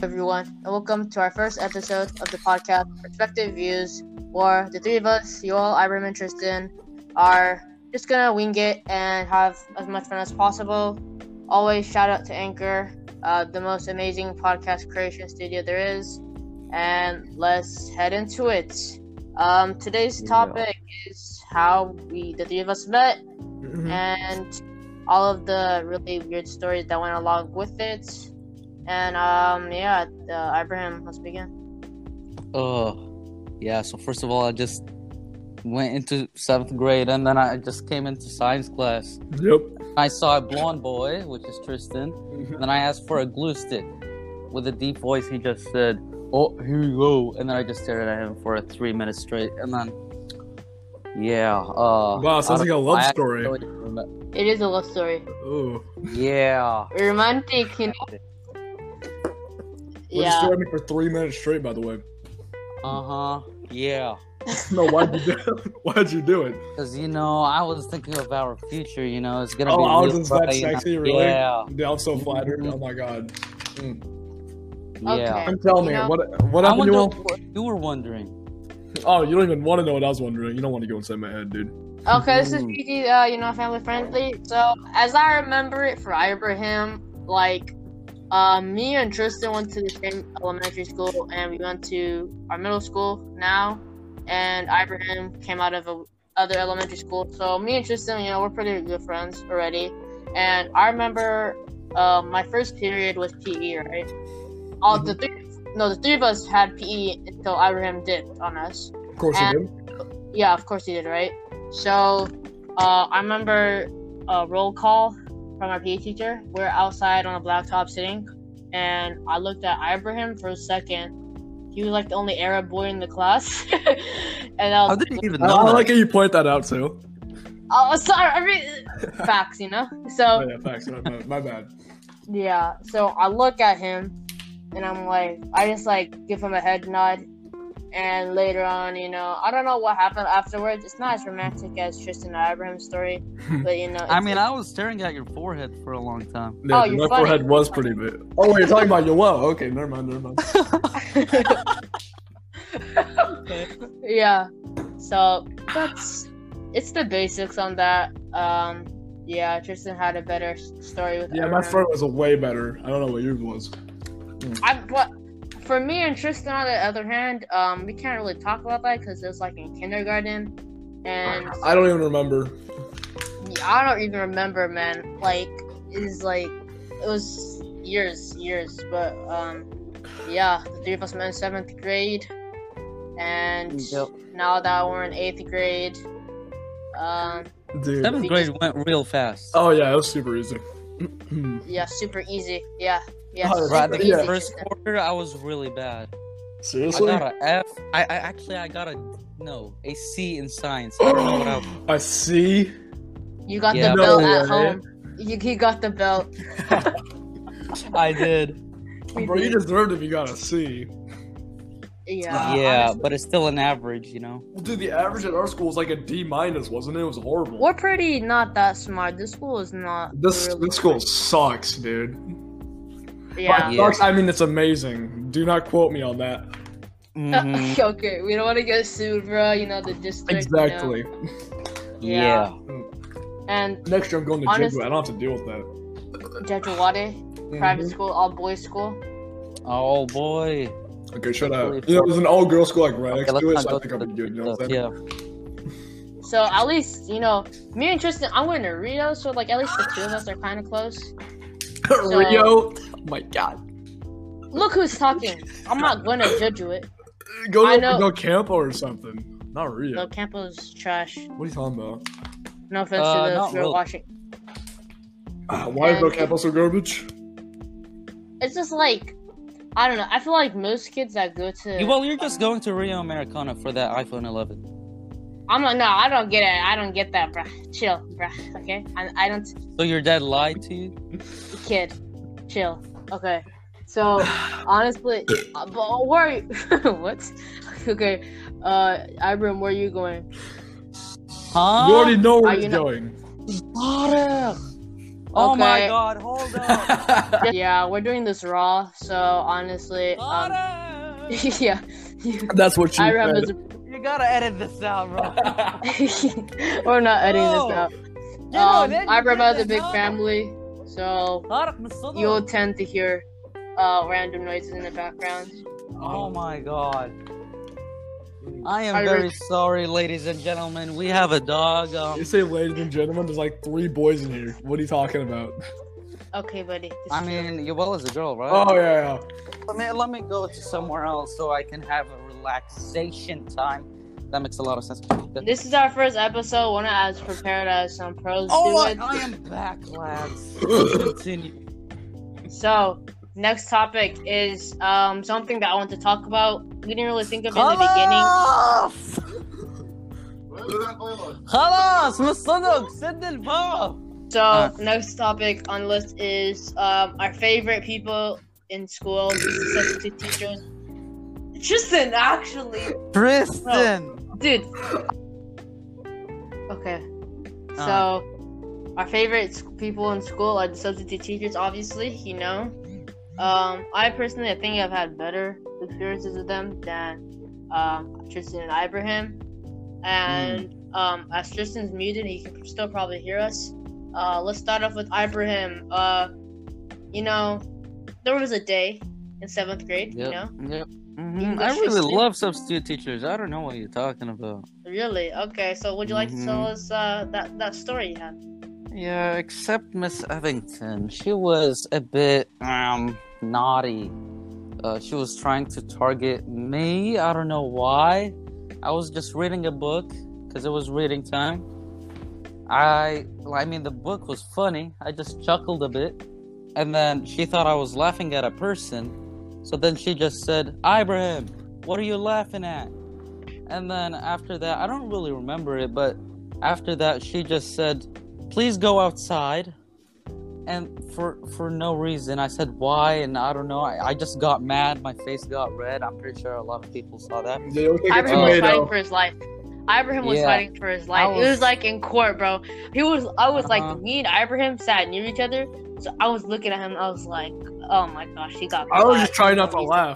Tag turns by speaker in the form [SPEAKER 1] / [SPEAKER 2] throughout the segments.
[SPEAKER 1] everyone, and welcome to our first episode of the podcast, Perspective Views, where the three of us, Yoel, Ibrahim, and Tristan, are just gonna wing it and have as much fun as possible. Always shout out to Anchor, the most amazing podcast creation studio there is, and let's head into it. Today's topic is how the three of us met, and all of the really weird stories that went along with it. And Ibrahim, let's begin.
[SPEAKER 2] So first of all, I just went into 7th grade, and then I just came into science class.
[SPEAKER 3] Yep.
[SPEAKER 2] I saw a blonde boy, which is Tristan. Then I asked for a glue stick. With a deep voice, he just said, "Oh, here you go." And then I just stared at him for 3 minutes straight. And then,
[SPEAKER 3] wow, sounds like a love story.
[SPEAKER 1] It is a love story.
[SPEAKER 3] Ooh.
[SPEAKER 2] Yeah.
[SPEAKER 1] Romantic, you know.
[SPEAKER 3] You stared at me for 3 minutes straight, by the way.
[SPEAKER 2] Yeah.
[SPEAKER 3] No, why'd you do it?
[SPEAKER 2] Because, I was thinking of our future, it's going to be
[SPEAKER 3] I
[SPEAKER 2] real
[SPEAKER 3] was that sexy, really?
[SPEAKER 2] Yeah.
[SPEAKER 3] I'm so flattered. Oh, my God.
[SPEAKER 2] Yeah.
[SPEAKER 1] Okay.
[SPEAKER 3] And tell me, what
[SPEAKER 2] I
[SPEAKER 3] happened,
[SPEAKER 2] wonder
[SPEAKER 3] you all?
[SPEAKER 2] what you were wondering.
[SPEAKER 3] Oh, you don't even want to know what I was wondering. You don't want to go inside my head, dude.
[SPEAKER 1] Okay, this is PG, family friendly. So, as I remember it for Ibrahim, me and Tristan went to the same elementary school, and we went to our middle school now, and Ibrahim came out of other elementary school. So me and Tristan, we're pretty good friends already. And I remember my first period was PE, right? The three of us had PE until Ibrahim dipped on us.
[SPEAKER 3] Of course he did.
[SPEAKER 1] Yeah, of course he did, right? So I remember a roll call from our PE teacher. We're outside on a blacktop sitting, and I looked at Ibrahim for a second. He was like the only Arab boy in the class. And
[SPEAKER 2] How did you even know
[SPEAKER 3] I
[SPEAKER 2] that?
[SPEAKER 3] like how you point that out, too.
[SPEAKER 1] Oh, sorry. I mean, facts, So,
[SPEAKER 3] Oh, yeah, facts. My bad.
[SPEAKER 1] yeah. So I look at him, and I'm like, I just give him a head nod. And later on, I don't know what happened afterwards. It's not as romantic as Tristan and Ibrahim's story, but
[SPEAKER 2] I was staring at your forehead for a long time.
[SPEAKER 3] Yeah,
[SPEAKER 1] you're
[SPEAKER 3] my
[SPEAKER 1] funny.
[SPEAKER 3] forehead was pretty big. Oh, wait, you're talking about Yoel. Okay, never mind.
[SPEAKER 1] Yeah. So it's the basics on that. Tristan had a better story with
[SPEAKER 3] Yeah,
[SPEAKER 1] Ibrahim.
[SPEAKER 3] my friend was a way better. I don't know what yours was.
[SPEAKER 1] For me and Tristan, on the other hand, we can't really talk about that because it was in kindergarten, and
[SPEAKER 3] I don't even remember.
[SPEAKER 1] I don't even remember, man. It was years, but the three of us met in 7th grade, and now that we're in 8th grade,
[SPEAKER 3] Dude.
[SPEAKER 2] 7th grade went real fast.
[SPEAKER 3] Oh, yeah, it was super easy.
[SPEAKER 1] super easy, yeah.
[SPEAKER 3] Oh,
[SPEAKER 2] Right,
[SPEAKER 1] super
[SPEAKER 2] the
[SPEAKER 1] easy.
[SPEAKER 2] first quarter, I was really bad.
[SPEAKER 3] Seriously?
[SPEAKER 2] I got a F. I got a C in science. I don't know what I was.
[SPEAKER 3] A C?
[SPEAKER 1] You got
[SPEAKER 2] Yeah.
[SPEAKER 1] the belt
[SPEAKER 3] No
[SPEAKER 1] at
[SPEAKER 3] way.
[SPEAKER 1] home. You got the belt.
[SPEAKER 2] I did.
[SPEAKER 3] Bro, you deserved it if you got a C.
[SPEAKER 1] Yeah. Honestly.
[SPEAKER 2] But it's still an average,
[SPEAKER 3] Dude, the average at our school was a D-, wasn't it? It was horrible.
[SPEAKER 1] We're pretty not that smart. This school is not.
[SPEAKER 3] This
[SPEAKER 1] really
[SPEAKER 3] school sucks, dude.
[SPEAKER 1] Yeah.
[SPEAKER 3] By sucks, I mean it's amazing. Do not quote me on that.
[SPEAKER 2] Mhm.
[SPEAKER 1] Okay, we don't want to get sued, bro. The district.
[SPEAKER 3] Exactly.
[SPEAKER 2] Yeah.
[SPEAKER 1] And
[SPEAKER 3] Next year I'm going to
[SPEAKER 1] Honestly-
[SPEAKER 3] Jeju. I don't have to deal with that.
[SPEAKER 1] Jejawade, private school, all boys school.
[SPEAKER 2] Oh boy.
[SPEAKER 3] Okay, shut up.
[SPEAKER 2] Really
[SPEAKER 3] There's an all-girl school right next
[SPEAKER 2] Okay,
[SPEAKER 3] to it,
[SPEAKER 2] let's
[SPEAKER 3] so I
[SPEAKER 2] not
[SPEAKER 3] think
[SPEAKER 2] go
[SPEAKER 3] I'll
[SPEAKER 2] to
[SPEAKER 3] be
[SPEAKER 2] the
[SPEAKER 3] good. You know what I'm saying?
[SPEAKER 2] Yeah.
[SPEAKER 1] So at least me and Tristan, I'm going to Rio, so at least the two of us are kind of close.
[SPEAKER 3] Rio? Oh my god.
[SPEAKER 1] Look who's talking. I'm not going to judge it.
[SPEAKER 3] Go
[SPEAKER 1] know.
[SPEAKER 3] to Campo or something. Not Rio.
[SPEAKER 1] No, Campo's trash.
[SPEAKER 3] What are you talking about?
[SPEAKER 1] No offense to
[SPEAKER 2] not
[SPEAKER 1] those who are
[SPEAKER 2] really.
[SPEAKER 1] watching.
[SPEAKER 3] Why is
[SPEAKER 1] And-
[SPEAKER 3] No Campo so garbage?
[SPEAKER 1] It's just I don't know. I feel like most kids that go to.
[SPEAKER 2] Well, you're just going to Rio Americana for that iPhone 11.
[SPEAKER 1] I'm like, no, I don't get it. I don't get that, bruh. Chill, bruh. Okay, I don't.
[SPEAKER 2] So your dad lied to you?
[SPEAKER 1] Kid, chill. Okay, so honestly, but where? Are you? What? Okay, Ibrahim, where are you going?
[SPEAKER 2] Huh?
[SPEAKER 3] You already know where
[SPEAKER 1] Are
[SPEAKER 3] he's
[SPEAKER 1] you not-
[SPEAKER 3] going.
[SPEAKER 2] Water. Oh my
[SPEAKER 1] Okay.
[SPEAKER 2] god, hold up.
[SPEAKER 1] Yeah, we're doing this raw, so honestly, yeah.
[SPEAKER 3] That's what she
[SPEAKER 1] Ibrahim
[SPEAKER 3] said.
[SPEAKER 1] is.
[SPEAKER 2] You gotta edit this out, bro.
[SPEAKER 1] We're not editing this
[SPEAKER 2] Bro.
[SPEAKER 1] out.
[SPEAKER 2] Then
[SPEAKER 1] Ibrahim
[SPEAKER 2] you
[SPEAKER 1] has a
[SPEAKER 2] did
[SPEAKER 1] big
[SPEAKER 2] this,
[SPEAKER 1] family, so
[SPEAKER 2] Tarık mısın?
[SPEAKER 1] you'll tend to hear random noises in the background.
[SPEAKER 2] Oh my god. I am
[SPEAKER 1] I
[SPEAKER 2] very
[SPEAKER 1] re-
[SPEAKER 2] sorry, ladies and gentlemen. We have a dog.
[SPEAKER 3] You say, ladies and gentlemen, there's like 3 boys in here. What are you talking about?
[SPEAKER 1] Okay, buddy. This
[SPEAKER 2] I
[SPEAKER 1] is-
[SPEAKER 2] mean, Yuval is a girl, right?
[SPEAKER 3] Oh, yeah.
[SPEAKER 2] Let me go to somewhere else so I can have a relaxation time. That makes a lot of sense.
[SPEAKER 1] This is our first episode. We're not as prepared as some pros
[SPEAKER 2] Oh,
[SPEAKER 1] do
[SPEAKER 2] I
[SPEAKER 1] it.
[SPEAKER 2] am back, lads. Continue.
[SPEAKER 1] So, next topic is something that I want to talk about. We didn't really think of it in the beginning.
[SPEAKER 2] خلاص مصدق سد الباب.
[SPEAKER 1] So, next topic on the list is our favorite people in school, substitute teachers. Tristan, actually.
[SPEAKER 2] Tristan.
[SPEAKER 1] Dude. Okay. So, our favorite people in school are the substitute teachers, obviously, you know. I personally, I think I've had better experiences with them than Tristan and Ibrahim. And as Tristan's muted, he can still probably hear us. Let's start off with Ibrahim. You know, there was a day in 7th grade, you know?
[SPEAKER 2] Yep. Mhm.
[SPEAKER 1] English
[SPEAKER 2] I really
[SPEAKER 1] history?
[SPEAKER 2] love substitute teachers. I don't know what you're talking about.
[SPEAKER 1] Really? Okay, so would you like to tell us that story you had?
[SPEAKER 2] Yeah, except Miss Evington. She was a bit naughty. She was trying to target me. I don't know why. I was just reading a book because it was reading time. I mean, the book was funny. I just chuckled a bit, and then she thought I was laughing at a person. So then she just said, "Ibrahim, what are you laughing at?" And then after that, I don't really remember it, but after that, she just said, "Please go outside." And for no reason, I said, "Why?" And I don't know. I just got mad. My face got red. I'm pretty sure a lot of people saw that.
[SPEAKER 3] They look like a
[SPEAKER 1] Ibrahim was fighting
[SPEAKER 3] tomato.
[SPEAKER 1] for his life. Ibrahim was
[SPEAKER 2] Yeah.
[SPEAKER 1] fighting for his life.
[SPEAKER 2] I
[SPEAKER 1] It was
[SPEAKER 2] was-
[SPEAKER 1] like in court, bro. I was like,
[SPEAKER 2] Uh-huh.
[SPEAKER 1] me and Ibrahim sat near each other, so I was looking at him. I was like, oh my gosh, he got.
[SPEAKER 3] I was
[SPEAKER 1] caught.
[SPEAKER 3] just trying not to laugh.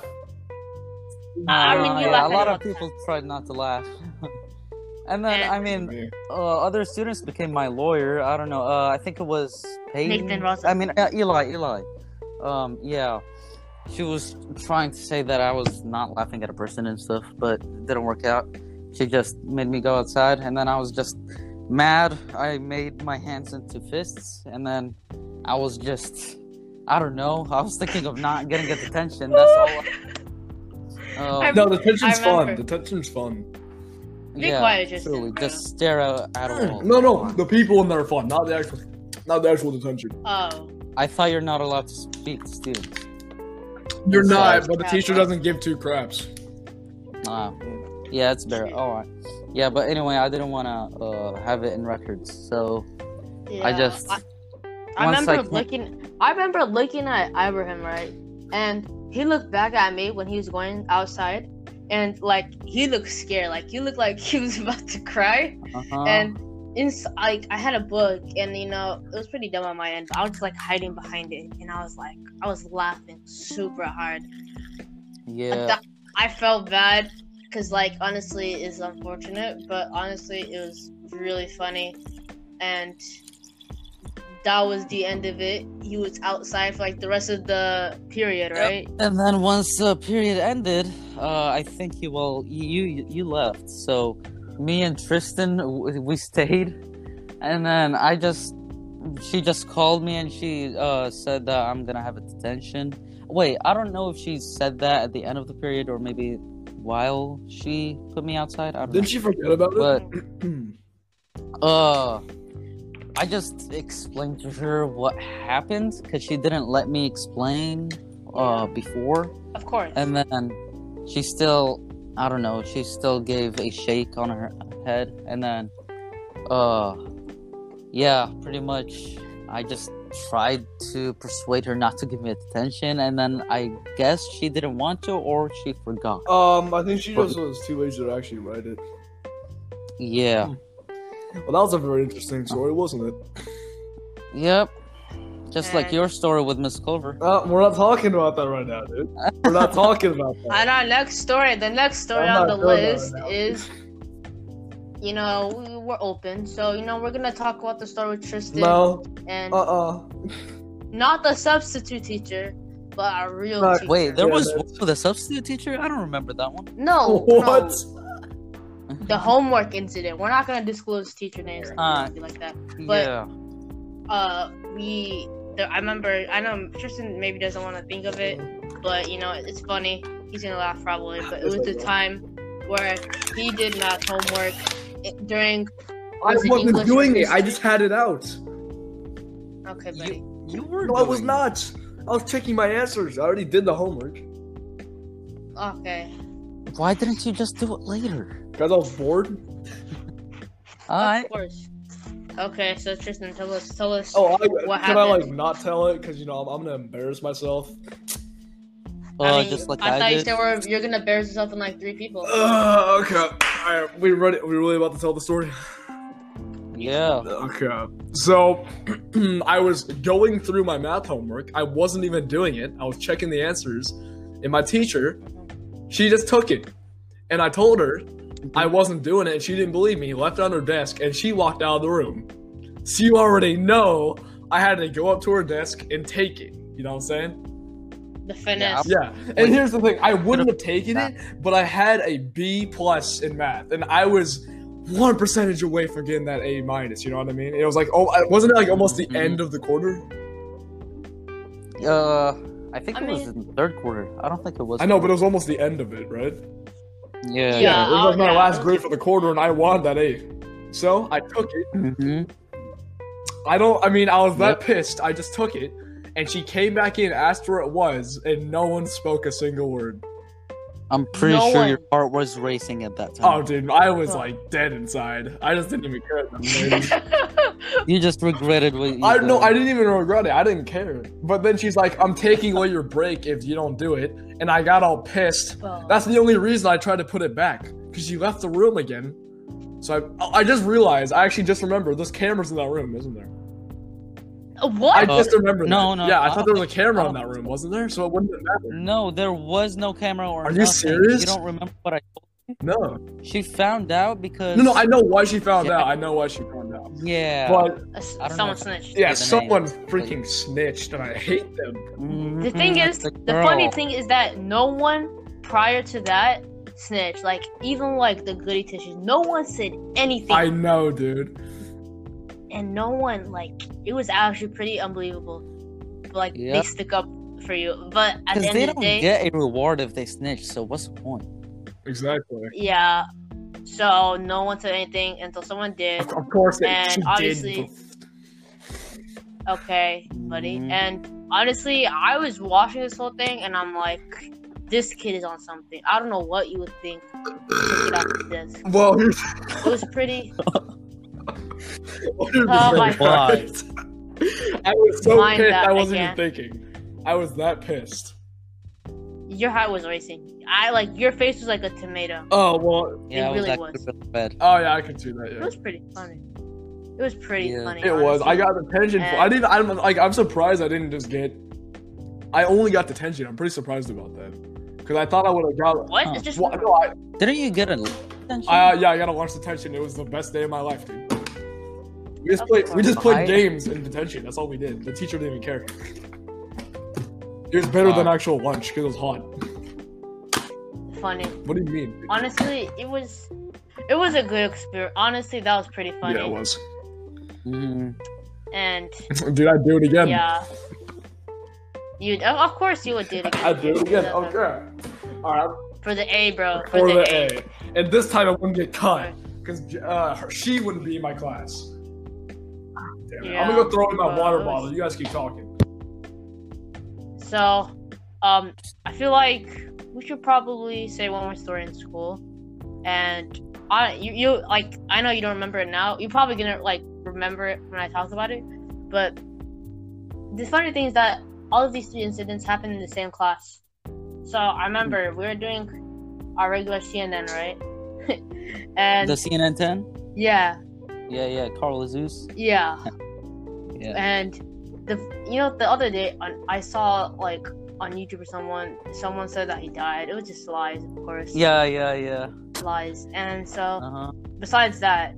[SPEAKER 1] I mean, you
[SPEAKER 2] yeah,
[SPEAKER 1] laugh
[SPEAKER 2] a lot
[SPEAKER 1] at
[SPEAKER 2] of
[SPEAKER 1] him.
[SPEAKER 2] people tried not to laugh. And then,
[SPEAKER 1] And-
[SPEAKER 2] I mean, other students became my lawyer. I don't know. I think it was Peyton.
[SPEAKER 1] Nathan Rosa.
[SPEAKER 2] I mean, Eli. Yeah. She was trying to say that I was not laughing at a person and stuff, but it didn't work out. She just made me go outside, and then I was just mad. I made my hands into fists, and then I was just, I don't know. I was thinking of not getting a detention. That's all.
[SPEAKER 1] I-
[SPEAKER 3] No, detention's
[SPEAKER 1] I
[SPEAKER 3] fun.
[SPEAKER 1] remember.
[SPEAKER 3] Detention's fun.
[SPEAKER 1] Be quiet, Tristan.
[SPEAKER 2] truly, just stare at a wall.
[SPEAKER 3] No, the people in there are fun, not the actual detention.
[SPEAKER 1] Oh,
[SPEAKER 2] I thought you're not allowed to speak to students.
[SPEAKER 3] You're
[SPEAKER 1] So
[SPEAKER 3] not,
[SPEAKER 1] it's
[SPEAKER 3] but the
[SPEAKER 1] crap,
[SPEAKER 3] teacher
[SPEAKER 1] bro.
[SPEAKER 3] doesn't give 2 craps.
[SPEAKER 2] Yeah, it's better. All right. Yeah, but anyway, I didn't want to have it in records, so
[SPEAKER 1] yeah.
[SPEAKER 2] I just
[SPEAKER 1] I
[SPEAKER 2] once
[SPEAKER 1] remember
[SPEAKER 2] I
[SPEAKER 1] looking at Ibrahim, right? And he looked back at me when he was going outside, and like he looked scared, like he looked like he was about to cry. And like I had a book, and you know it was pretty dumb on my end. But I was just like hiding behind it, and I was laughing super hard.
[SPEAKER 2] yeah,
[SPEAKER 1] I felt bad because like honestly it's unfortunate, but honestly it was really funny, and that was the end of it. He was outside for like the rest of the period, right?
[SPEAKER 2] and then once the period ended, I think you left. So me and Tristan we stayed, and then she just called me and she said that I'm gonna have a detention. Wait, I don't know if she said that at the end of the period or maybe while she put me outside. I don't know.
[SPEAKER 3] Didn't she forget about
[SPEAKER 2] But
[SPEAKER 3] it?
[SPEAKER 2] I just explained to her what happened because she didn't let me explain before,
[SPEAKER 1] Of course.
[SPEAKER 2] and then she still, I don't know, she still gave a shake on her head, and then yeah, pretty much I just tried to persuade her not to give me attention, and then I guess she didn't want to, or she forgot.
[SPEAKER 3] I think she just was too lazy to actually write it.
[SPEAKER 2] Yeah.
[SPEAKER 3] Well, that was a very interesting story, wasn't it?
[SPEAKER 2] Yep. Just like your story with Miss Clover.
[SPEAKER 3] We're not talking about that right now, dude. We're not talking about that.
[SPEAKER 1] And our next story, the next story
[SPEAKER 3] I'm
[SPEAKER 1] on
[SPEAKER 3] not
[SPEAKER 1] the
[SPEAKER 3] doing that
[SPEAKER 1] list
[SPEAKER 3] right now.
[SPEAKER 1] is, we're open. So, we're going to talk about the story with Tristan.
[SPEAKER 3] No.
[SPEAKER 1] And
[SPEAKER 3] Uh-uh.
[SPEAKER 1] not the substitute teacher, but a real
[SPEAKER 3] No,
[SPEAKER 1] teacher.
[SPEAKER 2] Wait, there
[SPEAKER 3] Yeah,
[SPEAKER 2] was
[SPEAKER 3] that's-
[SPEAKER 2] one with a substitute teacher? I don't remember that one.
[SPEAKER 1] No.
[SPEAKER 3] What?
[SPEAKER 1] No. The homework incident. We're not going to disclose teacher names like that. But,
[SPEAKER 2] Yeah.
[SPEAKER 1] I know Tristan maybe doesn't want to think of it, but it's funny. He's gonna laugh probably. But it was the time where he did math homework during.
[SPEAKER 3] I
[SPEAKER 1] was it
[SPEAKER 3] wasn't
[SPEAKER 1] English or
[SPEAKER 3] doing it. I
[SPEAKER 1] history?
[SPEAKER 3] just had it out.
[SPEAKER 1] Okay, buddy.
[SPEAKER 2] You were.
[SPEAKER 3] No, I was
[SPEAKER 2] doing-
[SPEAKER 3] not. I was checking my answers. I already did the homework.
[SPEAKER 1] Okay.
[SPEAKER 2] Why didn't you just do it later?
[SPEAKER 3] Because I was bored.
[SPEAKER 2] Alright.
[SPEAKER 1] Of course. Okay, so Tristan, tell us.
[SPEAKER 3] Oh,
[SPEAKER 1] What
[SPEAKER 3] can I
[SPEAKER 1] happened?
[SPEAKER 3] not tell it? Because I'm gonna embarrass myself.
[SPEAKER 2] Just like
[SPEAKER 1] I
[SPEAKER 2] I
[SPEAKER 1] thought you
[SPEAKER 2] did.
[SPEAKER 1] said you're gonna embarrass yourself in like 3 people.
[SPEAKER 3] Okay. Alright, we ready? We really about to tell the story?
[SPEAKER 2] Yeah.
[SPEAKER 3] Okay. So, I was going through my math homework. I wasn't even doing it. I was checking the answers. And my teacher, she just took it. And I told her I wasn't doing it, and she didn't believe me. Left it on her desk, and she walked out of the room. So you already know I had to go up to her desk and take it. You know what I'm saying?
[SPEAKER 1] The finesse.
[SPEAKER 3] Yeah. And here's the thing. I wouldn't have taken it, but I had a B+ in math, and I was 1% away from getting that A-. You know what I mean? It was like, wasn't it like almost the end of the quarter?
[SPEAKER 2] I think it was in the third quarter. I don't think it was.
[SPEAKER 3] I know, but it was almost the end of it, right?
[SPEAKER 2] Yeah.
[SPEAKER 1] Yeah.
[SPEAKER 3] It was like my
[SPEAKER 1] yeah.
[SPEAKER 3] last grade for the quarter, and I wanted that A. So I took it.
[SPEAKER 2] Mm-hmm.
[SPEAKER 3] I was that pissed. I just took it, and she came back in, asked where it was, and no one spoke a single word.
[SPEAKER 2] I'm pretty
[SPEAKER 1] No
[SPEAKER 2] sure
[SPEAKER 1] one-
[SPEAKER 2] your heart was racing at that
[SPEAKER 3] Oh,
[SPEAKER 2] time.
[SPEAKER 3] dude, I was like dead inside. I just didn't even care. At that point.
[SPEAKER 2] You just regretted what you
[SPEAKER 3] I
[SPEAKER 2] did.
[SPEAKER 3] didn't even regret it. I didn't care. But then she's like, "I'm taking away your break if you don't do it," and I got all pissed.
[SPEAKER 1] Oh.
[SPEAKER 3] That's the only reason I tried to put it back, because she left the room again. So I just realized. I actually just remembered there's cameras in that room, isn't there?
[SPEAKER 1] What?
[SPEAKER 3] I just remembered.
[SPEAKER 2] no,
[SPEAKER 3] that.
[SPEAKER 2] no,
[SPEAKER 3] Yeah, I
[SPEAKER 2] I
[SPEAKER 3] thought there was a
[SPEAKER 2] don't
[SPEAKER 3] camera in
[SPEAKER 2] think-
[SPEAKER 3] that room, wasn't there? So it wouldn't have mattered.
[SPEAKER 2] No, there was no camera or
[SPEAKER 3] Are you
[SPEAKER 2] nothing.
[SPEAKER 3] serious?
[SPEAKER 2] You don't remember what I told
[SPEAKER 3] No.
[SPEAKER 2] you? She found out because...
[SPEAKER 3] No, I know why she found
[SPEAKER 2] Yeah.
[SPEAKER 3] out. I know why she found out.
[SPEAKER 2] Yeah.
[SPEAKER 3] But
[SPEAKER 2] I don't
[SPEAKER 1] Someone
[SPEAKER 2] know.
[SPEAKER 1] snitched.
[SPEAKER 3] yeah,
[SPEAKER 2] the
[SPEAKER 3] someone
[SPEAKER 2] name.
[SPEAKER 3] freaking snitched, and I hate them.
[SPEAKER 1] The thing is, the funny thing is that no one prior to that snitched. Like, even like the goody tissues, no one said anything.
[SPEAKER 3] I know, dude.
[SPEAKER 1] And no one, like, it was actually pretty unbelievable. But, like,
[SPEAKER 2] Yeah.
[SPEAKER 1] they stick up for you. But at
[SPEAKER 2] Because
[SPEAKER 1] the end
[SPEAKER 2] they
[SPEAKER 1] of the
[SPEAKER 2] don't
[SPEAKER 1] day,
[SPEAKER 2] get a reward if they snitch, so what's the point?
[SPEAKER 3] Exactly.
[SPEAKER 1] yeah. So no one said anything until someone did.
[SPEAKER 3] Of course,
[SPEAKER 1] And
[SPEAKER 3] she
[SPEAKER 1] obviously-
[SPEAKER 3] did.
[SPEAKER 1] Okay, buddy.
[SPEAKER 2] Mhm.
[SPEAKER 1] And honestly, I was watching this whole thing, and I'm like, this kid is on something. I don't know what you would think. Took it off the desk.
[SPEAKER 3] Well, here's,
[SPEAKER 1] It was pretty.
[SPEAKER 3] here's
[SPEAKER 1] Oh
[SPEAKER 3] the
[SPEAKER 1] my
[SPEAKER 3] thing,
[SPEAKER 2] God.
[SPEAKER 3] right? I was so
[SPEAKER 1] Mind
[SPEAKER 3] pissed.
[SPEAKER 1] that
[SPEAKER 3] I wasn't
[SPEAKER 1] again.
[SPEAKER 3] even thinking. I was that pissed.
[SPEAKER 1] Your heart was racing. Your face was like a tomato.
[SPEAKER 3] Oh well.
[SPEAKER 2] Yeah,
[SPEAKER 1] It
[SPEAKER 2] it was
[SPEAKER 1] really
[SPEAKER 2] actually
[SPEAKER 1] was.
[SPEAKER 2] really bad.
[SPEAKER 3] Oh yeah, I can see that.
[SPEAKER 1] It
[SPEAKER 3] Yeah.
[SPEAKER 1] was pretty funny. It was pretty
[SPEAKER 2] Yeah.
[SPEAKER 1] funny.
[SPEAKER 3] It was. I
[SPEAKER 1] honestly.
[SPEAKER 3] got detention.
[SPEAKER 1] And-
[SPEAKER 3] I didn't. I'm surprised I didn't just get. I only got detention. I'm pretty surprised about that. Because I thought I would have got.
[SPEAKER 1] What?
[SPEAKER 2] Huh.
[SPEAKER 1] It's just
[SPEAKER 3] Well, no,
[SPEAKER 2] Didn't you get a detention?
[SPEAKER 3] yeah, I got a lunch detention. It was the best day of my life, dude. We just
[SPEAKER 1] Of
[SPEAKER 3] played. We
[SPEAKER 1] course.
[SPEAKER 3] just played
[SPEAKER 2] I-
[SPEAKER 3] games in detention. That's all we did. The teacher didn't even care. It was better than actual lunch because it was hot.
[SPEAKER 1] funny.
[SPEAKER 3] What do you mean?
[SPEAKER 1] Honestly, it was a good experience. Honestly, that was pretty funny.
[SPEAKER 3] Yeah, it was.
[SPEAKER 2] Mhm.
[SPEAKER 1] And
[SPEAKER 3] Dude, I'd do it again.
[SPEAKER 1] yeah, of course you would do it again.
[SPEAKER 3] I'd do it again. Okay. All right.
[SPEAKER 1] For the A, bro. For,
[SPEAKER 3] For
[SPEAKER 1] the,
[SPEAKER 3] the
[SPEAKER 1] A.
[SPEAKER 3] A. And this time I wouldn't get cut because she wouldn't be in my class. Damn it. I'm gonna go throw in my
[SPEAKER 1] Yeah,
[SPEAKER 3] water
[SPEAKER 1] well,
[SPEAKER 3] bottle. You guys keep talking.
[SPEAKER 1] So, I feel like we should probably say one more story in school, and I know you don't remember it now. You're probably gonna like remember it when I talk about it, but the funny thing is that all of these three incidents happened in the same class. So I remember we were doing our regular CNN, right? And
[SPEAKER 2] The CNN 10?
[SPEAKER 1] yeah,
[SPEAKER 2] Yeah, Carl Zeus.
[SPEAKER 1] yeah.
[SPEAKER 2] Yeah.
[SPEAKER 1] And the other day I saw like on YouTube or someone said that he died. It was just lies, of course.
[SPEAKER 2] Yeah.
[SPEAKER 1] Lies. And so
[SPEAKER 2] Uh-huh.
[SPEAKER 1] besides that,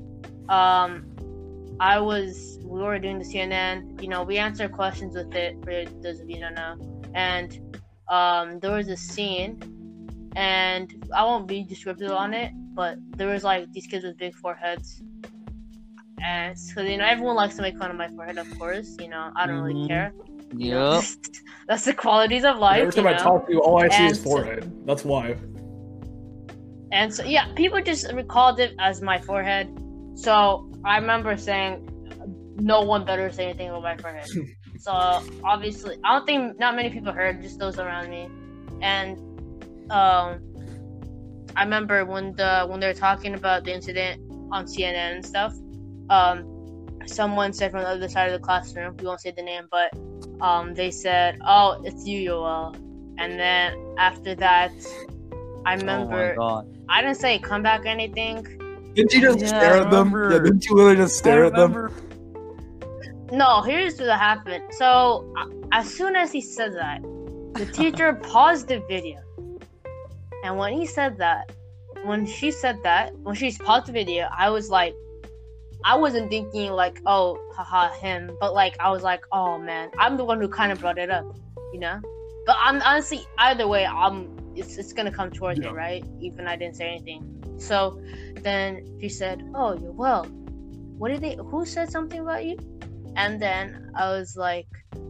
[SPEAKER 1] we were doing the CNN. We answer questions with it for those of you who don't know. And there was a scene, and I won't be descriptive on it, but there was like these kids with big foreheads. And so everyone likes to make fun of my forehead, of course. I don't really care.
[SPEAKER 2] Yep.
[SPEAKER 1] That's the qualities of life.
[SPEAKER 3] Every time I talk to you, all I see is
[SPEAKER 1] And
[SPEAKER 3] forehead. That's why.
[SPEAKER 1] And so, yeah, people just recalled it as my forehead. So I remember saying, no one better say anything about my forehead. So obviously, I don't think not many people heard, just those around me. And I remember when they're talking about the incident on CNN and stuff, someone said from the other side of the classroom, we won't say the name, but they said, "Oh, it's you, Yoel." And then after that, I remember,
[SPEAKER 2] Oh my God.
[SPEAKER 1] I didn't say come back or anything.
[SPEAKER 3] Didn't you just
[SPEAKER 2] Yeah,
[SPEAKER 3] stare
[SPEAKER 2] I
[SPEAKER 3] at them?
[SPEAKER 2] remember.
[SPEAKER 3] Yeah, didn't you literally just stare at them?
[SPEAKER 1] No, here's what happened. So as soon as he said that, the teacher paused the video. And when she said that, when she paused the video, I was like, I wasn't thinking like, oh, haha, him, but like I was like, oh man, I'm the one who kind of brought it up, But I'm honestly, either way, it's gonna come towards me, right? Even I didn't say anything. So then she said, "Oh, you're well. Who said something about you?" And then I was like,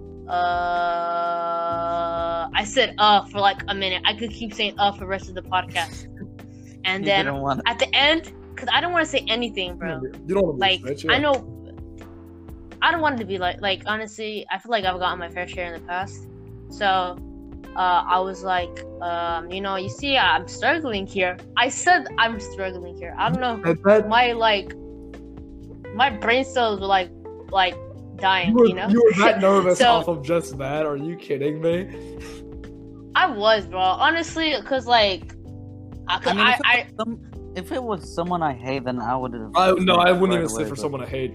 [SPEAKER 1] I said for like a minute. I could keep saying for the rest of the podcast. And then at the end, because I don't want to say anything, bro.
[SPEAKER 3] You don't want to
[SPEAKER 1] Like,
[SPEAKER 3] bitch,
[SPEAKER 1] I know, I don't want it to be like honestly, I feel like I've gotten my fair share in the past. So I was like, you see, I'm struggling here. I said I'm struggling here. I don't know. My brain cells were like dying,
[SPEAKER 3] You were that nervous
[SPEAKER 1] So-
[SPEAKER 3] off of just that? Are you kidding me?
[SPEAKER 1] I was, bro. Honestly, because like,
[SPEAKER 2] If it was someone I hate, then I would have.
[SPEAKER 3] I wouldn't
[SPEAKER 2] right
[SPEAKER 3] even say
[SPEAKER 2] away,
[SPEAKER 3] for
[SPEAKER 2] but-
[SPEAKER 3] someone I hate.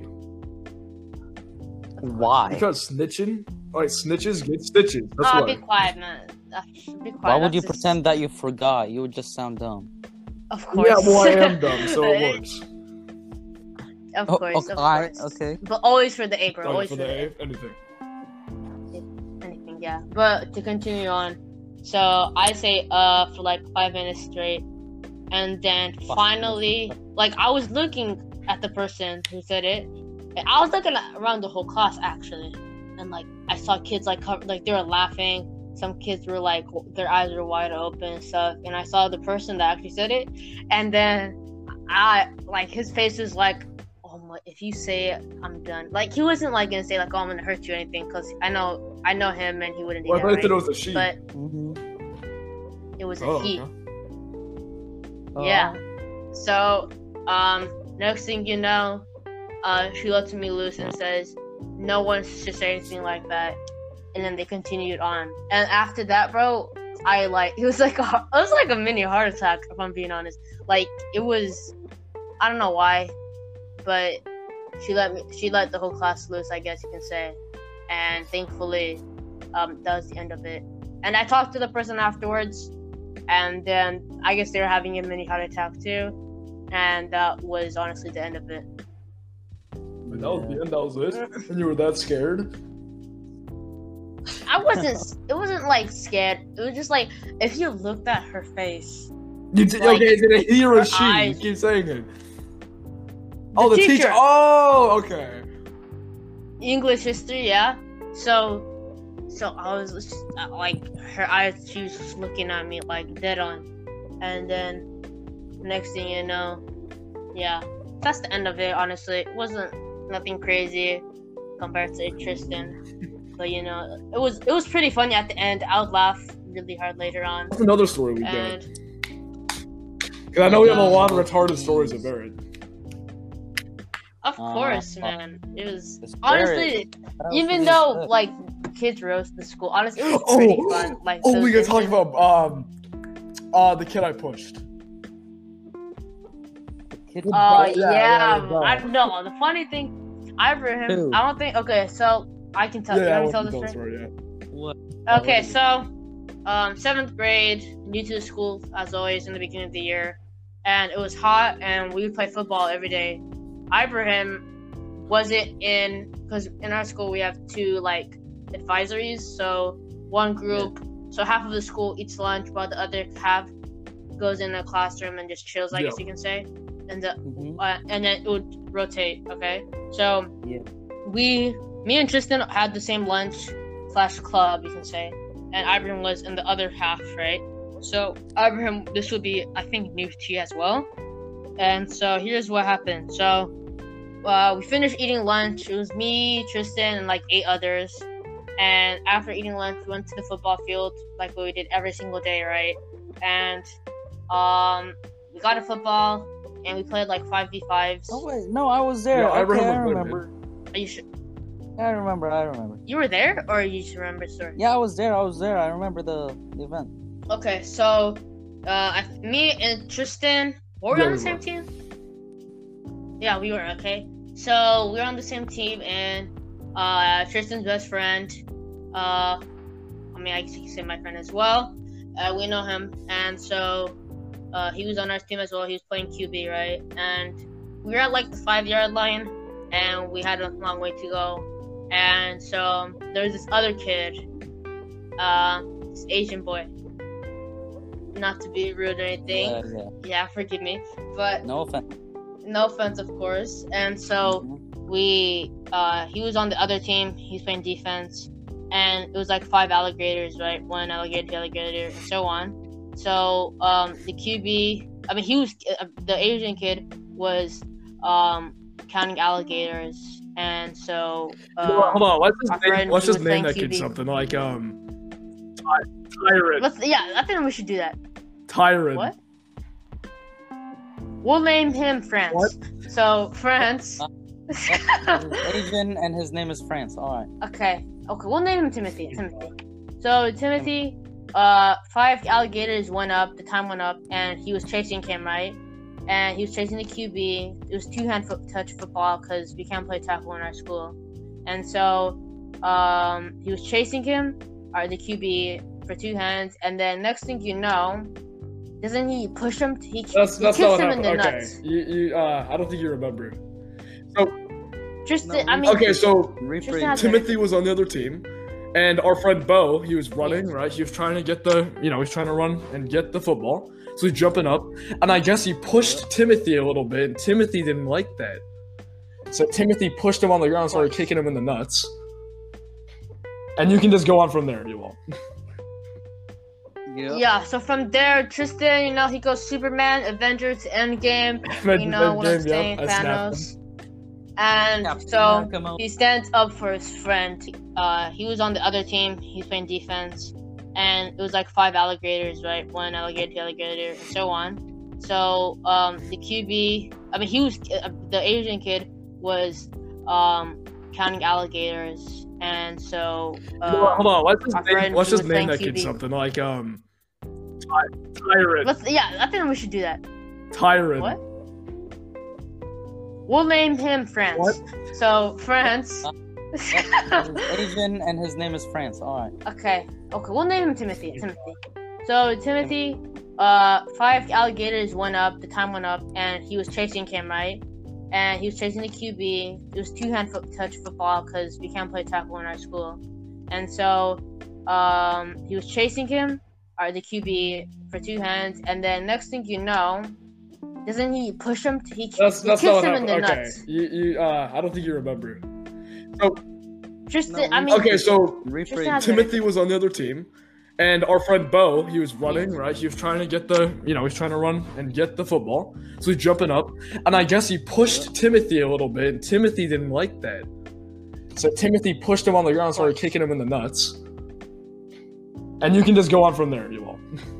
[SPEAKER 2] Why?
[SPEAKER 3] Because snitching? Alright, snitches get stitches. That's
[SPEAKER 1] oh,
[SPEAKER 3] why.
[SPEAKER 1] be quiet, man. Be quiet.
[SPEAKER 2] Why would you
[SPEAKER 1] That's just-
[SPEAKER 2] pretend that you forgot? You would just sound dumb.
[SPEAKER 1] Of course.
[SPEAKER 3] Yeah, well, I am dumb, so it works.
[SPEAKER 1] Of course, of
[SPEAKER 2] okay,
[SPEAKER 1] course.
[SPEAKER 2] okay.
[SPEAKER 1] But always for the A, bro.
[SPEAKER 3] Sorry
[SPEAKER 1] Always
[SPEAKER 3] for
[SPEAKER 1] for the A.
[SPEAKER 3] the anything.
[SPEAKER 1] Anything, yeah. But to continue on, so I say for like 5 minutes straight, and then finally, like I was looking at the person who said it, and I was looking around the whole class actually, and like I saw kids like they were laughing. Some kids were like their eyes were wide open and stuff, and I saw the person that actually said it, and then I like his face was like, oh my, if you say it, I'm done. Like he wasn't like gonna say like, oh, I'm gonna hurt you or anything, because I know him and he wouldn't do
[SPEAKER 3] Well, I
[SPEAKER 1] that.
[SPEAKER 3] thought
[SPEAKER 1] Right?
[SPEAKER 3] it was a she.
[SPEAKER 1] But
[SPEAKER 2] Mm-hmm.
[SPEAKER 1] it was a
[SPEAKER 3] Oh,
[SPEAKER 1] he.
[SPEAKER 3] okay.
[SPEAKER 1] Yeah. So, next thing you know, she lets me loose and says, no one should say anything like that. And then they continued on. And after that, bro, it was like a mini heart attack, if I'm being honest. Like, it was, I don't know why, but she let the whole class loose, I guess you can say. And thankfully, that was the end of it. And I talked to the person afterwards, and then I guess they were having a mini heart attack too, and that was honestly the end of it.
[SPEAKER 3] But that was the end. That was it. And you were that scared.
[SPEAKER 1] I wasn't. It wasn't like scared. It was just like if you looked at her face.
[SPEAKER 3] Okay, is it a he or a she?
[SPEAKER 1] eyes.
[SPEAKER 3] You keep saying it. Oh, the teacher.
[SPEAKER 1] teacher.
[SPEAKER 3] Oh, okay.
[SPEAKER 1] English history, yeah. So I was just, like her eyes. She was just looking at me like dead on, and then next thing you know, yeah, that's the end of it. Honestly, it wasn't nothing crazy compared to Tristan, but it was pretty funny at the end. I would laugh really hard later on.
[SPEAKER 3] That's another story we got.
[SPEAKER 1] And
[SPEAKER 3] Because I know we have a lot of retarded stories at Barrett.
[SPEAKER 1] of course, man, it was
[SPEAKER 2] It's
[SPEAKER 1] honestly, even though like kids roast the school, honestly, it was pretty fun. Like,
[SPEAKER 3] we
[SPEAKER 1] those
[SPEAKER 3] gotta talk
[SPEAKER 1] incidents.
[SPEAKER 3] about the kid I pushed.
[SPEAKER 1] Oh
[SPEAKER 3] Yeah,
[SPEAKER 1] yeah,
[SPEAKER 3] yeah,
[SPEAKER 1] I don't know. The funny thing, I remember him.
[SPEAKER 2] Who?
[SPEAKER 1] I don't think. Okay, so I can tell.
[SPEAKER 3] Yeah,
[SPEAKER 1] You
[SPEAKER 3] I
[SPEAKER 1] want me to
[SPEAKER 3] want
[SPEAKER 1] tell
[SPEAKER 3] to
[SPEAKER 1] the
[SPEAKER 3] tell the
[SPEAKER 1] story?
[SPEAKER 3] story.
[SPEAKER 2] What?
[SPEAKER 1] Okay, so 7th grade, new to the school as always in the beginning of the year, and it was hot, and we would play football every day. Ibrahim wasn't in because in our school we have 2 like advisories. So one group, so half of the school eats lunch while the other half goes in the classroom and just chills, I guess you can say, and and then it would rotate. Okay, so me and Tristan had the same lunch / club, you can say, and Ibrahim was in the other half, right? So Ibrahim, this would be, I think, new to you as well. And so here's what happened. So we finished eating lunch. It was me, Tristan, and like 8 others. And after eating lunch, we went to the football field like what we did every single day, right? And we got a football and we played like 5v5s.
[SPEAKER 2] Oh wait, no, I was there.
[SPEAKER 3] Yeah, I
[SPEAKER 2] okay, I
[SPEAKER 3] remember.
[SPEAKER 2] remember.
[SPEAKER 1] Are you sure?
[SPEAKER 2] I remember.
[SPEAKER 1] You were there, or you just remember the story?
[SPEAKER 2] Yeah, I was there. I remember the event.
[SPEAKER 1] Okay, so me and Tristan, were we on the same team? Yeah, we were. Okay, so we were on the same team, and Tristan's best friend, I guess you can say my friend as well. We know him, and so he was on our team as well. He was playing QB, right? And we were at like the 5-yard line, and we had a long way to go. And so there's this other kid, this Asian boy. Not to be rude or anything. Yeah, forgive me. But
[SPEAKER 2] no offense,
[SPEAKER 1] of course. And so he was on the other team. He's playing defense, and it was like 5 alligators, right? 1 alligator, 2 alligator, and so on. So the QB, he was the Asian kid was counting alligators, and so
[SPEAKER 3] hold on. Let's just name that
[SPEAKER 1] QB.
[SPEAKER 3] kid something like Tyrant.
[SPEAKER 1] I think we should do that.
[SPEAKER 3] Tyrant.
[SPEAKER 1] What? We'll name him France.
[SPEAKER 3] What?
[SPEAKER 1] So France.
[SPEAKER 2] Asian, and his name is France. All right.
[SPEAKER 1] Okay. We'll name him Timothy. So Timothy, 5 alligators went up. The time went up, and he was chasing him, right? And he was chasing the QB. It was 2-hand touch football because we can't play tackle in our school. And so he was chasing him, or the QB, for 2 hands. And then next thing you know, doesn't he push him? He kicks him in the nuts.
[SPEAKER 3] I don't think you remember. So
[SPEAKER 1] Tristan,
[SPEAKER 3] Timothy was on the other team, and our friend Bo, he was running, right? He was trying to get he's trying to run and get the football. So he's jumping up, and I guess he pushed Timothy a little bit, and Timothy didn't like that. So Timothy pushed him on the ground and started kicking him in the nuts. And you can just go on from there, you will.
[SPEAKER 1] Yeah, so from there, Tristan, he goes Superman, Avengers, Endgame, what I'm saying, Thanos. And so he stands up for his friend. He was on the other team. He's playing defense. And it was like 5 alligators, right? 1 alligator, 2 alligator, and so on. So the QB, he was the Asian kid was counting alligators, and so
[SPEAKER 3] hold on. Let's just name that kid something like Tyrant.
[SPEAKER 1] I think we should do that.
[SPEAKER 3] Tyrant.
[SPEAKER 1] What? We'll name him France.
[SPEAKER 3] What?
[SPEAKER 1] So France.
[SPEAKER 2] Asian, and his name is France. All right.
[SPEAKER 1] Okay. We'll name him Timothy. So Timothy, 5 alligators went up. The time went up, and he was chasing him, right? And he was chasing the QB. It was 2-hand touch football because we can't play tackle in our school. And so he was chasing him, or the QB, for 2 hands. And then next thing you know, doesn't he push him? He kicks him in the nuts.
[SPEAKER 3] I don't think you remember. So
[SPEAKER 1] Tristan,
[SPEAKER 3] Timothy was on the other team, and our friend Bo, he was running, right? He was trying to get he's trying to run and get the football. So he's jumping up, and I guess he pushed Timothy a little bit, and Timothy didn't like that. So Timothy pushed him on the ground and started kicking him in the nuts. And you can just go on from there, you will.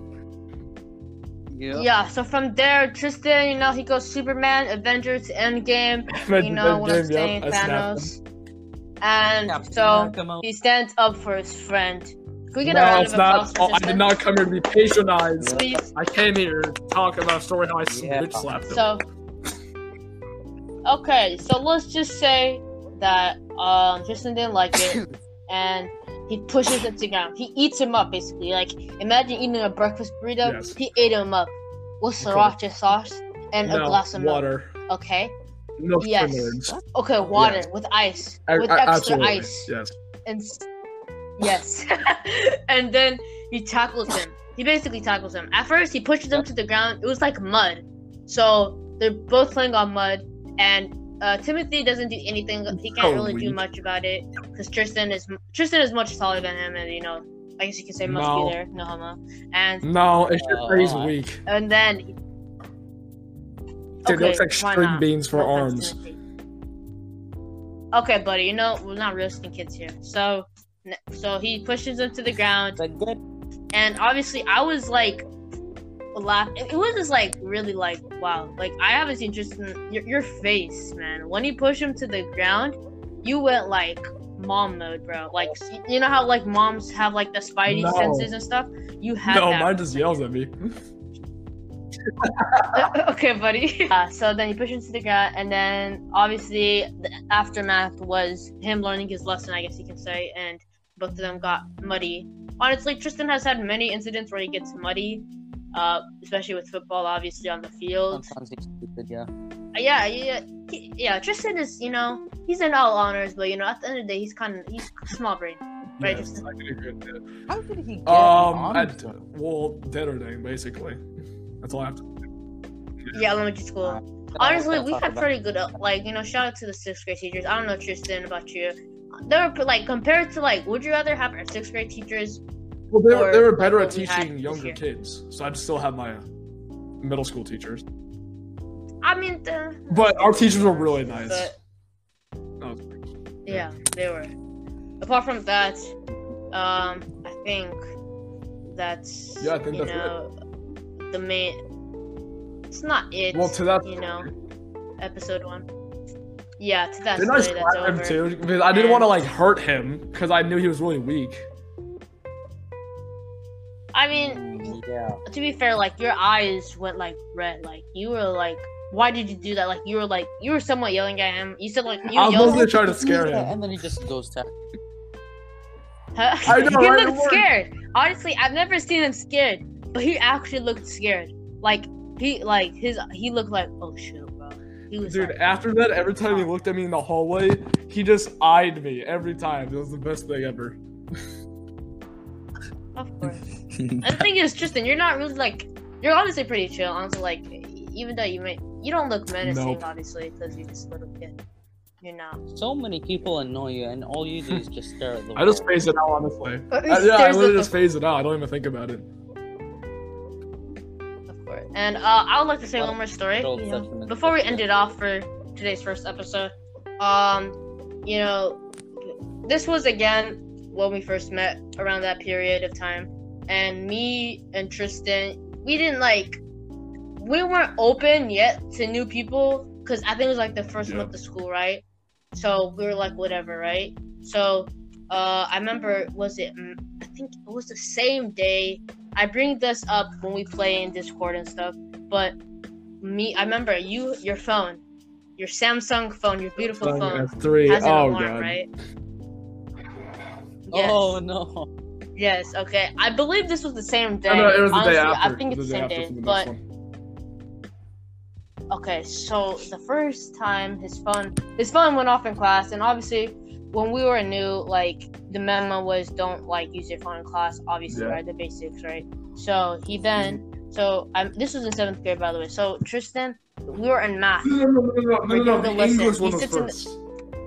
[SPEAKER 1] Yeah, so from there, Tristan, he goes Superman, Avengers, Endgame, what I'm saying, Thanos. And so he stands up for his friend. Can we get a round of applause for
[SPEAKER 3] I did not come here to be patronized.
[SPEAKER 1] Please.
[SPEAKER 3] I came here to talk about a story how I bitch slapped him.
[SPEAKER 1] So let's just say that Tristan didn't like it, and he pushes him to the ground. He eats him up, basically. Like, imagine eating a breakfast burrito.
[SPEAKER 3] Yes.
[SPEAKER 1] He ate him up with sriracha sauce and a glass of milk.
[SPEAKER 3] Water.
[SPEAKER 1] Okay.
[SPEAKER 3] Milk for
[SPEAKER 1] Yes.
[SPEAKER 3] nerds.
[SPEAKER 1] Okay, water
[SPEAKER 3] Yes.
[SPEAKER 1] with ice, with extra
[SPEAKER 3] Absolutely.
[SPEAKER 1] ice.
[SPEAKER 3] Yes.
[SPEAKER 1] And yes, and then he tackles him. He basically tackles him. At first, he pushes him to the ground. It was like mud. So they're both playing on mud, and Timothy doesn't do anything. He can't really do much about it because Tristan is much taller than him, and I guess you could say muscular. No homo. And
[SPEAKER 3] No, it's just that he's weak.
[SPEAKER 1] and then
[SPEAKER 3] Dude, it looks like
[SPEAKER 1] why
[SPEAKER 3] string
[SPEAKER 1] not?
[SPEAKER 3] beans for
[SPEAKER 1] No offense,
[SPEAKER 3] arms.
[SPEAKER 1] Timothy. Okay, buddy. We're not roasting kids here. So he pushes him to the ground,
[SPEAKER 2] Good.
[SPEAKER 1] and obviously I was like laughing. It was just like really like wow. Like I haven't seen Tristan. Your face, man. When you push him to the ground, you went like mom mode, bro. Like you know how like moms have like the spidey senses and stuff. You had
[SPEAKER 3] No,
[SPEAKER 1] that.
[SPEAKER 3] mine just yells at me.
[SPEAKER 1] Okay, buddy. So then he pushed him to the ground, and then obviously the aftermath was him learning his lesson, I guess you can say, and both of them got muddy. Honestly, Tristan has had many incidents where he gets muddy, especially with football, obviously on the field.
[SPEAKER 2] Sometimes he's stupid, yeah.
[SPEAKER 1] Yeah. Tristan is, he's in all honors, but at the end of the day, he's small brain, right?
[SPEAKER 3] Yes,
[SPEAKER 1] Tristan?
[SPEAKER 3] I can agree with that.
[SPEAKER 2] How did he get on?
[SPEAKER 3] Well, Detterding, basically. That's all I have to.
[SPEAKER 1] Yeah, elementary school. Honestly, we had pretty good, shout out to the 6th grade teachers. I don't know, Tristan, about you. They were, compared to, would you rather have our 6th grade teachers?
[SPEAKER 3] Well, they were better at
[SPEAKER 1] what we had
[SPEAKER 3] teaching
[SPEAKER 1] this
[SPEAKER 3] younger
[SPEAKER 1] year?
[SPEAKER 3] kids, so I'd still have my middle school teachers.
[SPEAKER 1] I mean,
[SPEAKER 3] But our teachers were really nice.
[SPEAKER 1] but, yeah, they were. Apart from that, I think that's,
[SPEAKER 3] Yeah, I think that's
[SPEAKER 1] the main... It's not it,
[SPEAKER 3] Well, to that,
[SPEAKER 1] episode 1. Yeah, to that
[SPEAKER 3] didn't I
[SPEAKER 1] story, that's
[SPEAKER 3] slap him
[SPEAKER 1] over.
[SPEAKER 3] too? Because I didn't want to hurt him because I knew he was really weak.
[SPEAKER 1] I mean,
[SPEAKER 2] Yeah.
[SPEAKER 1] to be fair, your eyes went red. You were why did you do that? You were somewhat yelling at him. You said you
[SPEAKER 3] I was
[SPEAKER 1] yelled.
[SPEAKER 3] mostly trying to scare
[SPEAKER 2] Yeah,
[SPEAKER 3] him.
[SPEAKER 2] and then he just goes to.
[SPEAKER 3] I know,
[SPEAKER 1] He
[SPEAKER 3] right?
[SPEAKER 1] looked scared. Honestly, I've never seen him scared, but he actually looked scared. He looked like, oh shit, bro. He was
[SPEAKER 3] Dude, after that, every time he looked at me in the hallway, he just eyed me every time. It was the best thing ever.
[SPEAKER 1] of course. And the thing is, Tristan, you're not really you're honestly pretty chill. Honestly, even though you don't look menacing,
[SPEAKER 3] Nope.
[SPEAKER 1] obviously, because you're just a little kid. You're not.
[SPEAKER 2] So many people annoy you, and all you do is just stare at the
[SPEAKER 3] I just
[SPEAKER 2] wall.
[SPEAKER 3] phase it out, honestly. I
[SPEAKER 1] There's
[SPEAKER 3] literally
[SPEAKER 1] the-
[SPEAKER 3] just phase it out. I don't even think about it.
[SPEAKER 1] Of course. And I would like to say one more story. Before we end it off for today's first episode. This was again when we first met around that period of time. And me and Tristan, we weren't open yet to new people because I think it was the first month of school, right? So we were whatever, right? So I remember, I think it was the same day. I bring this up when we play in Discord and stuff, but I remember your phone, your Samsung phone, your beautiful phone
[SPEAKER 3] S3.
[SPEAKER 1] has an
[SPEAKER 3] Oh
[SPEAKER 1] alarm,
[SPEAKER 3] god.
[SPEAKER 1] right? Yes.
[SPEAKER 2] Oh no.
[SPEAKER 1] Yes, okay. I believe this was the same day.
[SPEAKER 3] No, it was the
[SPEAKER 1] Honestly,
[SPEAKER 3] day after.
[SPEAKER 1] I think
[SPEAKER 3] It
[SPEAKER 1] it's
[SPEAKER 3] was
[SPEAKER 1] the same
[SPEAKER 3] day
[SPEAKER 1] day.
[SPEAKER 3] after from the
[SPEAKER 1] But
[SPEAKER 3] next one.
[SPEAKER 1] okay, so the first time his phone went off in class, and obviously when we were new, the memo was don't use your phone in class, obviously,
[SPEAKER 3] Yeah.
[SPEAKER 1] right? The basics, right? So this was in 7th grade, by the way. So Tristan, we were in math.
[SPEAKER 3] No.
[SPEAKER 1] the
[SPEAKER 3] The
[SPEAKER 1] lesson.
[SPEAKER 3] English
[SPEAKER 1] He
[SPEAKER 3] one was
[SPEAKER 1] sits in the-
[SPEAKER 3] first.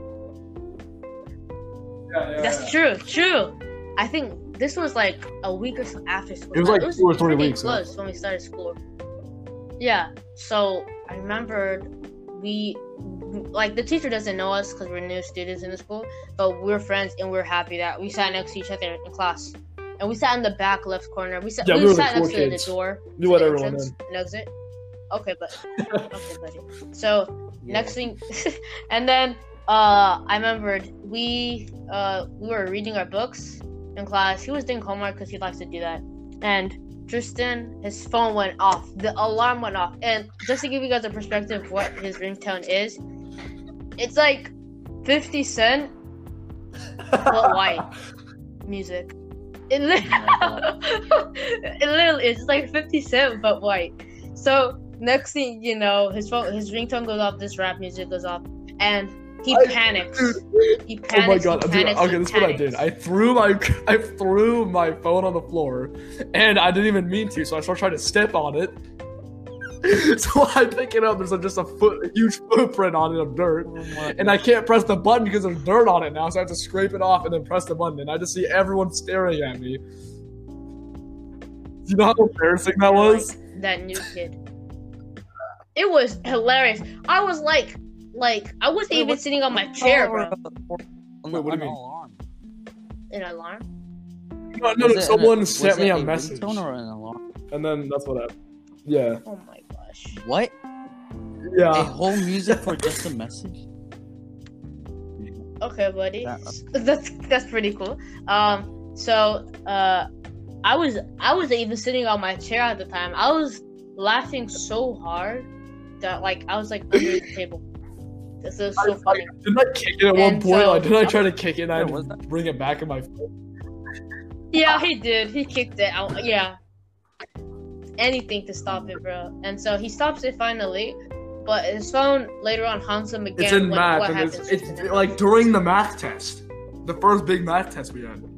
[SPEAKER 3] Yeah.
[SPEAKER 1] That's true. I think this was a week or so after school.
[SPEAKER 3] It was 2 or 3
[SPEAKER 1] pretty
[SPEAKER 3] weeks.
[SPEAKER 1] close when we started school. Yeah. So I remembered the teacher doesn't know us because we're new students in the school, but we're friends and we're happy that we sat next to each other in class. And we sat in the back left corner. We sat
[SPEAKER 3] Yeah, we were the
[SPEAKER 1] sat
[SPEAKER 3] cool
[SPEAKER 1] next to
[SPEAKER 3] kids.
[SPEAKER 1] the door.
[SPEAKER 3] You
[SPEAKER 1] to
[SPEAKER 3] let
[SPEAKER 1] the
[SPEAKER 3] everyone
[SPEAKER 1] entrance and exit. Okay, buddy. So next thing, and then I remembered we were reading our books in class. He was doing homework because he likes to do that. And Tristan, his phone went off. The alarm went off. And just to give you guys a perspective of what his ringtone is, it's 50 Cent, but white music. It literally is like 50 Cent, but white. So next thing you know, his ringtone goes off, this rap music goes off, and he panics. He panics.
[SPEAKER 3] Oh my god, dude,
[SPEAKER 1] panics,
[SPEAKER 3] okay, this is what I did. I threw my phone on the floor, and I didn't even mean to, so I started trying to step on it. So I pick it up, there's just a huge footprint on it of dirt, and I can't press the button because there's dirt on it now, so I have to scrape it off and then press the button, and I just see everyone staring at me. Do you know how embarrassing that was?
[SPEAKER 1] Like, that new kid. It was hilarious. I was like I wasn't even sitting on my chair, bro.
[SPEAKER 3] Wait, what do you mean?
[SPEAKER 2] Alarm?
[SPEAKER 1] An alarm?
[SPEAKER 3] No, someone sent me a message.
[SPEAKER 2] Or an alarm?
[SPEAKER 3] And then that's what happened. Yeah.
[SPEAKER 1] Oh my gosh.
[SPEAKER 2] What?
[SPEAKER 3] Yeah.
[SPEAKER 2] A whole music for just a message?
[SPEAKER 1] Okay, buddy. That's pretty cool. So I was even sitting on my chair at the time. I was laughing so hard that I was under the table. This is so funny.
[SPEAKER 3] Didn't I kick it at one point? Didn't I try to kick it and I bring it back in my phone?
[SPEAKER 1] Yeah, he did. He kicked it out. Yeah. Anything to stop it, bro. And so he stops it finally, but his phone later on haunts him again.
[SPEAKER 3] It's in math,
[SPEAKER 1] what
[SPEAKER 3] and
[SPEAKER 1] happens
[SPEAKER 3] it's like during the math test, the first big math test we had.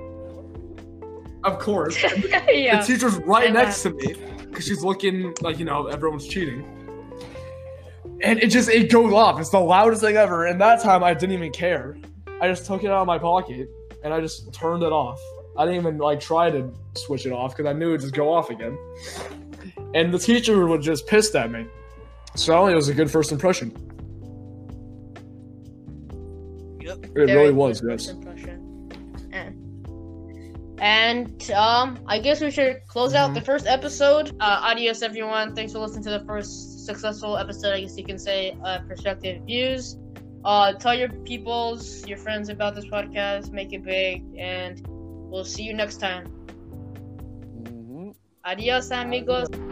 [SPEAKER 3] Of course.
[SPEAKER 1] Yeah.
[SPEAKER 3] The teacher's right next to me because she's looking like everyone's cheating, and it goes off. It's the loudest thing ever. And that time I didn't even care. I just took it out of my pocket and I just turned it off. I didn't even try to switch it off because I knew it would just go off again. And the teacher was just pissed at me. So it was a good first impression.
[SPEAKER 2] Yep.
[SPEAKER 3] It really was, yes.
[SPEAKER 1] And I guess we should close out the first episode. Adios, everyone. Thanks for listening to the first successful episode, I guess you can say, Perspective Views. Tell your friends about this podcast. Make it big, and we'll see you next time. Adios, amigos.